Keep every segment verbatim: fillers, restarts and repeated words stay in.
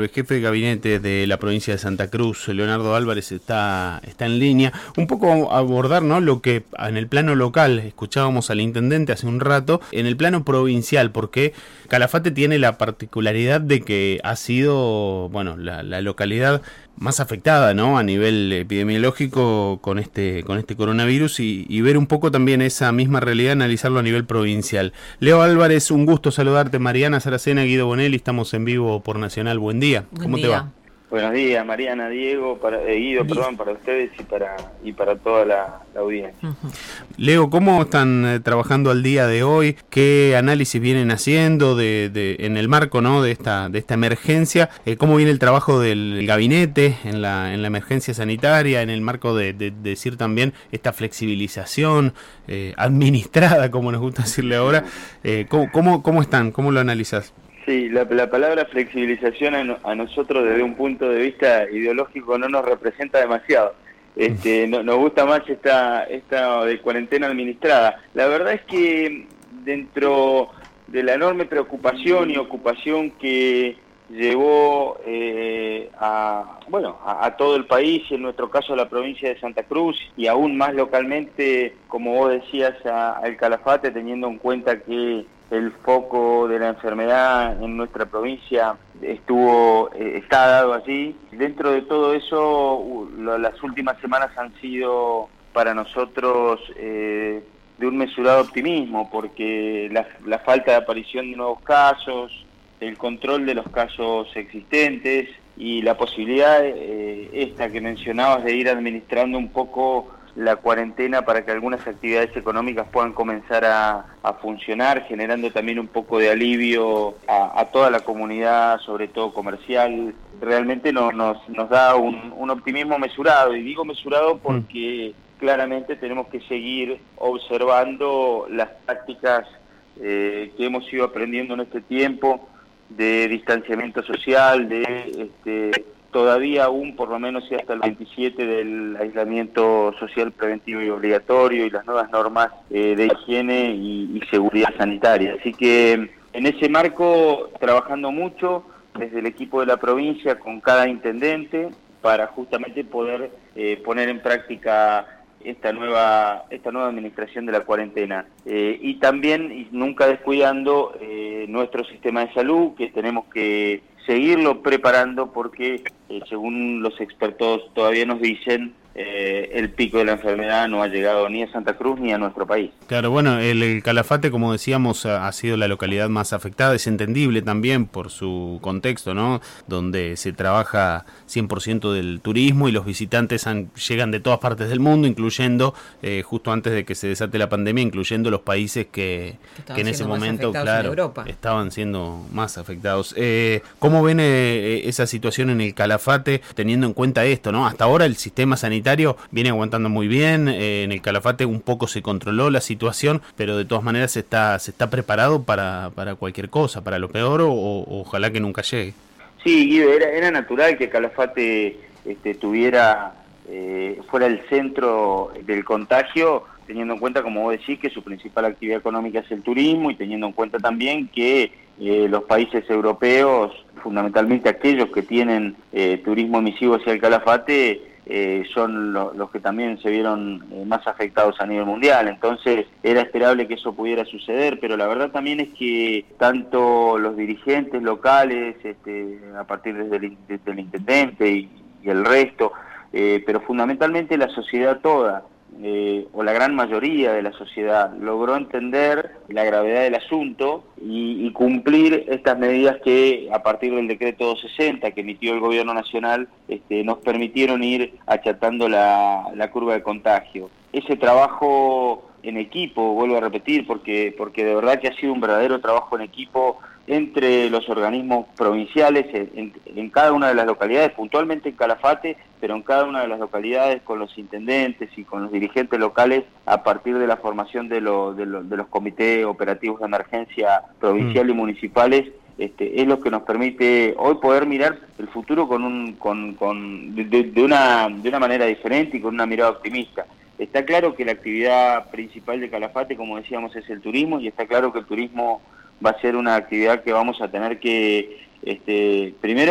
el jefe de gabinete de la provincia de Santa Cruz, Leonardo Álvarez, está, está en línea. Un poco abordar, ¿no?, lo que en el plano local, escuchábamos al intendente hace un rato, en el plano provincial, porque Calafate tiene la particularidad de que ha sido, bueno, la, la localidad más afectada, ¿no?, a nivel epidemiológico con este con este coronavirus y, y ver un poco también esa misma realidad, analizarlo a nivel provincial. Leo Álvarez, un gusto saludarte. Mariana Saracena, Guido Bonelli, estamos en vivo por Nacional. Buen día. Buen ¿Cómo día. te va? Buenos días, Mariana, Diego, para, eh, Guido, perdón, para ustedes y para y para toda la, la audiencia. Uh-huh. Leo, ¿cómo están eh, trabajando al día de hoy? ¿Qué análisis vienen haciendo de, de en el marco, ¿no?, de esta de esta emergencia? Eh, ¿Cómo viene el trabajo del gabinete en la en la emergencia sanitaria, en el marco de, de, de decir también esta flexibilización eh, administrada, como nos gusta decirle ahora? Eh, ¿cómo, cómo, ¿Cómo están? ¿Cómo lo analizás? Sí, la, la palabra flexibilización a, no, a nosotros desde un punto de vista ideológico no nos representa demasiado. Este, no, nos gusta más esta, esta de cuarentena administrada. La verdad es que dentro de la enorme preocupación y ocupación que llevó eh, a, bueno, a, a todo el país, en nuestro caso a la provincia de Santa Cruz y aún más localmente, como vos decías, a, a El Calafate, teniendo en cuenta que el foco de la enfermedad en nuestra provincia estuvo eh, está dado allí. Dentro de todo eso, uh, lo, las últimas semanas han sido para nosotros eh, de un mesurado optimismo, porque la, la falta de aparición de nuevos casos, el control de los casos existentes y la posibilidad eh, esta que mencionabas de ir administrando un poco la cuarentena para que algunas actividades económicas puedan comenzar a, a funcionar, generando también un poco de alivio a, a toda la comunidad, sobre todo comercial. Realmente no, nos, nos da un, un optimismo mesurado, y digo mesurado porque mm. claramente tenemos que seguir observando las prácticas eh, que hemos ido aprendiendo en este tiempo, de distanciamiento social, de este todavía aún por lo menos hasta el veintisiete del aislamiento social preventivo y obligatorio y las nuevas normas eh, de higiene y, y seguridad sanitaria. Así que en ese marco, trabajando mucho desde el equipo de la provincia con cada intendente para justamente poder eh, poner en práctica esta nueva esta nueva administración de la cuarentena. Eh, y también, y nunca descuidando, eh, nuestro sistema de salud, que tenemos que seguirlo preparando porque, eh, según los expertos todavía nos dicen, eh, el pico de la enfermedad no ha llegado ni a Santa Cruz ni a nuestro país. Claro, bueno, el, el Calafate, como decíamos, ha, ha sido la localidad más afectada, es entendible también por su contexto, ¿no?, donde se trabaja cien por ciento del turismo y los visitantes han, llegan de todas partes del mundo, incluyendo, eh, justo antes de que se desate la pandemia, incluyendo los países que, que, que en ese momento, claro, estaban siendo más afectados. Eh, ¿Cómo ven eh, esa situación en el Calafate, teniendo en cuenta esto, ¿no? Hasta ahora el sistema sanitario viene aguantando muy bien, eh, en el Calafate un poco se controló la situación, pero de todas maneras se está se está preparado para, para cualquier cosa, para lo peor o, o ojalá que nunca llegue. Sí, Guido, era, era natural que Calafate este, tuviera eh, fuera el centro del contagio, teniendo en cuenta, como vos decís, que su principal actividad económica es el turismo y teniendo en cuenta también que eh, los países europeos, fundamentalmente aquellos que tienen eh, turismo emisivo hacia el Calafate, Eh, son lo, los que también se vieron eh, más afectados a nivel mundial. Entonces era esperable que eso pudiera suceder, pero la verdad también es que tanto los dirigentes locales, este, a partir desde el, desde el intendente y, y el resto, eh, pero fundamentalmente la sociedad toda, Eh, o la gran mayoría de la sociedad, logró entender la gravedad del asunto y, y cumplir estas medidas que, a partir del decreto doscientos sesenta que emitió el gobierno nacional, este, nos permitieron ir achatando la, la curva de contagio. Ese trabajo en equipo, vuelvo a repetir, porque, porque de verdad que ha sido un verdadero trabajo en equipo entre los organismos provinciales, en, en cada una de las localidades, puntualmente en Calafate, pero en cada una de las localidades, con los intendentes y con los dirigentes locales, a partir de la formación de, lo, de, lo, de los comités operativos de emergencia provincial mm. y municipales, este, es lo que nos permite hoy poder mirar el futuro con un, con, con, de, de, una, de una manera diferente y con una mirada optimista. Está claro que la actividad principal de Calafate, como decíamos, es el turismo, y está claro que el turismo va a ser una actividad que vamos a tener que, este, primero,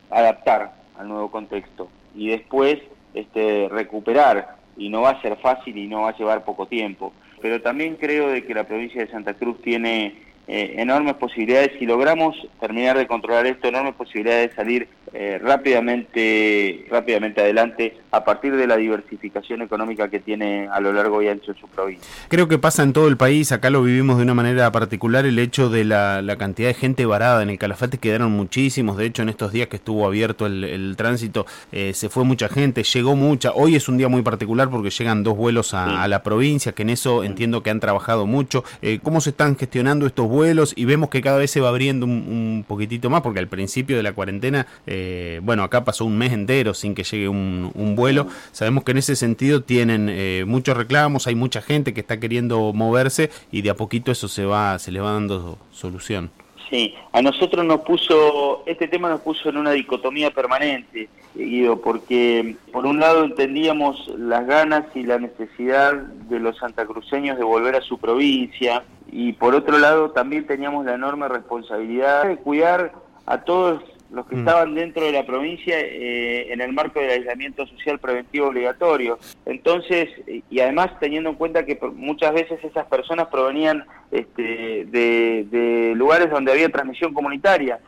adaptar al nuevo contexto y después este, recuperar, y no va a ser fácil y no va a llevar poco tiempo. Pero también creo de que la provincia de Santa Cruz tiene eh, enormes posibilidades, si logramos terminar de controlar esto, enormes posibilidades de salir eh, rápidamente, rápidamente adelante a partir de la diversificación económica que tiene a lo largo y ancho de su provincia. Creo que pasa en todo el país, acá lo vivimos de una manera particular, el hecho de la, la cantidad de gente varada. En el Calafate quedaron muchísimos, de hecho en estos días que estuvo abierto el, el tránsito eh, se fue mucha gente, llegó mucha. Hoy es un día muy particular porque llegan dos vuelos a, sí. a la provincia, que en eso entiendo que han trabajado mucho. Eh, ¿Cómo se están gestionando estos vuelos? Y vemos que cada vez se va abriendo un, un poquitito más, porque al principio de la cuarentena, eh, bueno, acá pasó un mes entero sin que llegue un, un vuelo. Sabemos que en ese sentido tienen eh, muchos reclamos, hay mucha gente que está queriendo moverse y de a poquito eso se va, se les va dando solución. Sí, a nosotros nos puso, este tema nos puso en una dicotomía permanente, Guido, porque por un lado entendíamos las ganas y la necesidad de los santacruceños de volver a su provincia, y por otro lado también teníamos la enorme responsabilidad de cuidar a todos los que mm. estaban dentro de la provincia eh, en el marco del aislamiento social preventivo obligatorio. Entonces, y además teniendo en cuenta que muchas veces esas personas provenían este, de, de lugares donde había transmisión comunitaria,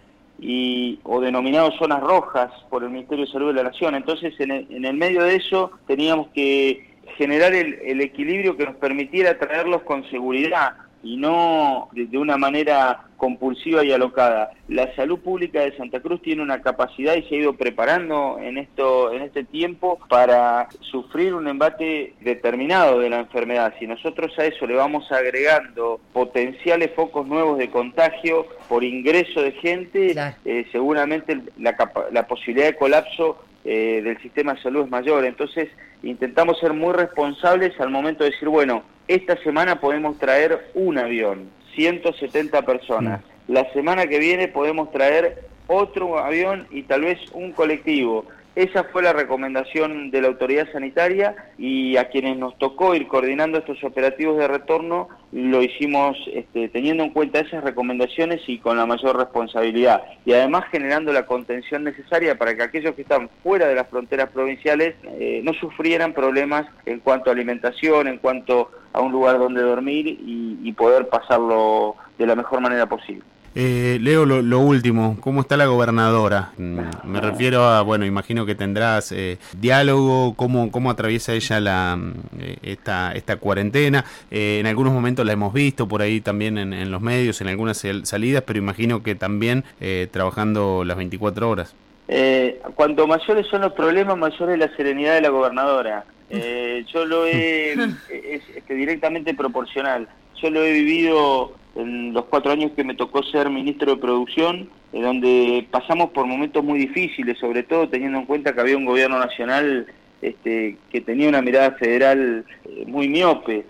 y o denominados zonas rojas por el Ministerio de Salud de la Nación. Entonces, en el, en el medio de eso teníamos que generar el, el equilibrio que nos permitiera traerlos con seguridad y no de, de una manera compulsiva y alocada. La salud pública de Santa Cruz tiene una capacidad y se ha ido preparando en esto en este tiempo para sufrir un embate determinado de la enfermedad. Si nosotros a eso le vamos agregando potenciales focos nuevos de contagio por ingreso de gente, claro. eh, seguramente la, la posibilidad de colapso eh, del sistema de salud es mayor. Entonces intentamos ser muy responsables al momento de decir, bueno, esta semana podemos traer un avión, ciento setenta personas. La semana que viene podemos traer otro avión y tal vez un colectivo. Esa fue la recomendación de la autoridad sanitaria, y a quienes nos tocó ir coordinando estos operativos de retorno lo hicimos este, teniendo en cuenta esas recomendaciones y con la mayor responsabilidad, y además generando la contención necesaria para que aquellos que están fuera de las fronteras provinciales eh, no sufrieran problemas en cuanto a alimentación, en cuanto a un lugar donde dormir y, y poder pasarlo de la mejor manera posible. Eh, Leo, lo, lo último, ¿cómo está la gobernadora? Me refiero a, bueno, imagino que tendrás eh, diálogo, ¿cómo, cómo atraviesa ella la eh, esta esta cuarentena? Eh, en algunos momentos la hemos visto por ahí también en, en los medios, en algunas salidas, pero imagino que también eh, trabajando las veinticuatro horas. Eh, cuanto mayores son los problemas, mayor es la serenidad de la gobernadora. Eh, yo lo he, es, es directamente proporcional. Yo lo he vivido en los cuatro años que me tocó ser ministro de Producción, en donde pasamos por momentos muy difíciles, sobre todo teniendo en cuenta que había un gobierno nacional este, que tenía una mirada federal eh, muy miope,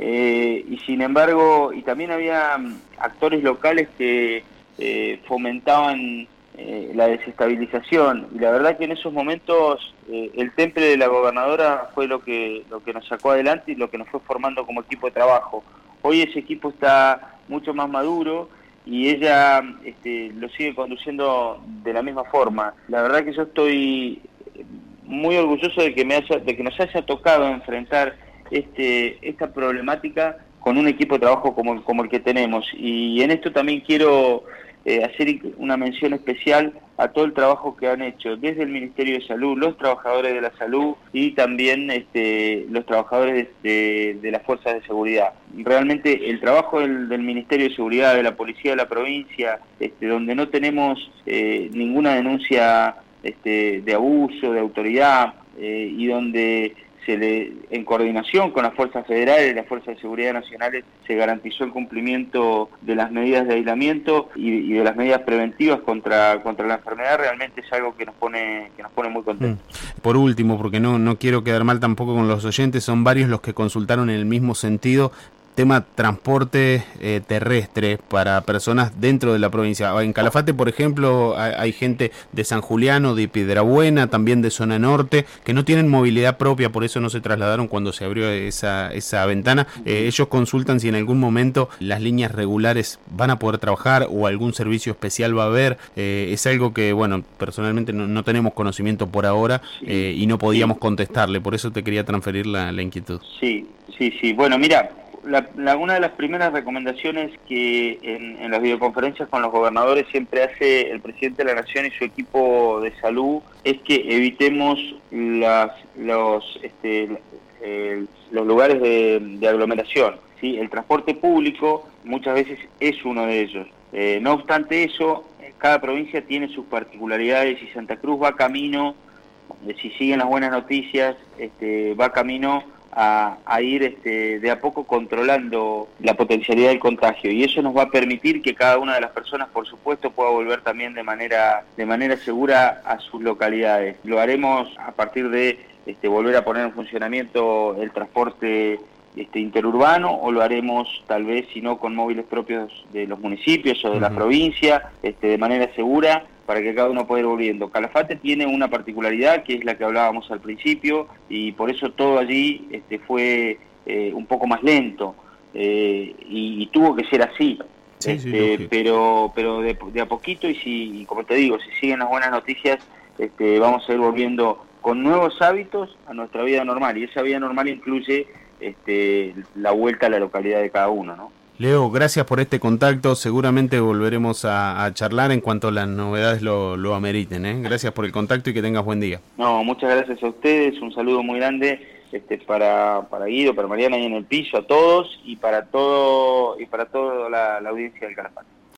eh, y sin embargo, y también había actores locales que eh, fomentaban eh, la desestabilización, y la verdad que en esos momentos eh, el temple de la gobernadora fue lo que, lo que nos sacó adelante y lo que nos fue formando como equipo de trabajo. Hoy ese equipo está mucho más maduro y ella este, lo sigue conduciendo de la misma forma. La verdad que yo estoy muy orgulloso de que me haya, de que nos haya tocado enfrentar este, esta problemática con un equipo de trabajo como, como el que tenemos. Y en esto también quiero eh, hacer una mención especial a todo el trabajo que han hecho desde el Ministerio de Salud, los trabajadores de la salud y también este, los trabajadores de, de, de las fuerzas de seguridad. Realmente el trabajo del, del Ministerio de Seguridad, de la Policía de la provincia, este, donde no tenemos eh, ninguna denuncia este, de abuso, de autoridad, eh, y donde se le, en coordinación con las fuerzas federales y las fuerzas de seguridad nacionales, se garantizó el cumplimiento de las medidas de aislamiento y, y de las medidas preventivas contra contra la enfermedad. Realmente es algo que nos pone que nos pone muy contentos. Por último, porque no no quiero quedar mal tampoco con los oyentes, son varios los que consultaron en el mismo sentido. tema transporte eh, terrestre para personas dentro de la provincia. En Calafate, por ejemplo, hay, hay gente de San Juliano, de Piedrabuena, también de zona norte, que no tienen movilidad propia, por eso no se trasladaron cuando se abrió esa, esa ventana. Eh, ellos consultan si en algún momento las líneas regulares van a poder trabajar o algún servicio especial va a haber. Eh, es algo que, bueno, personalmente no, no tenemos conocimiento por ahora eh, y no podíamos contestarle, por eso te quería transferir la, la inquietud. Sí, sí, sí. Bueno, mira, la, la, una de las primeras recomendaciones que en, en las videoconferencias con los gobernadores siempre hace el presidente de la Nación y su equipo de salud es que evitemos las, los, este, eh, los lugares de, de aglomeración. ¿Sí? El transporte público muchas veces es uno de ellos. Eh, no obstante eso, cada provincia tiene sus particularidades y Santa Cruz va camino, si siguen las buenas noticias, este, va camino a, a ir este, de a poco controlando la potencialidad del contagio, y eso nos va a permitir que cada una de las personas, por supuesto, pueda volver también de manera de manera segura a sus localidades. Lo haremos a partir de este, volver a poner en funcionamiento el transporte este, interurbano, o lo haremos tal vez, si no, con móviles propios de los municipios o de uh-huh. la provincia, este, de manera segura, para que cada uno pueda ir volviendo. Calafate tiene una particularidad que es la que hablábamos al principio, y por eso todo allí este, fue eh, un poco más lento, eh, y, y tuvo que ser así. Sí, este, sí, pero pero de, de a poquito, y si y como te digo, si siguen las buenas noticias, este, vamos a ir volviendo con nuevos hábitos a nuestra vida normal, y esa vida normal incluye este, la vuelta a la localidad de cada uno, ¿no? Leo, gracias por este contacto, seguramente volveremos a, a charlar en cuanto las novedades lo, lo ameriten, ¿eh? Gracias por el contacto y que tengas buen día. No, muchas gracias a ustedes, un saludo muy grande este, para, para Guido, para Mariana ahí en el piso, a todos, y para todo y para toda la, la audiencia del Calafate.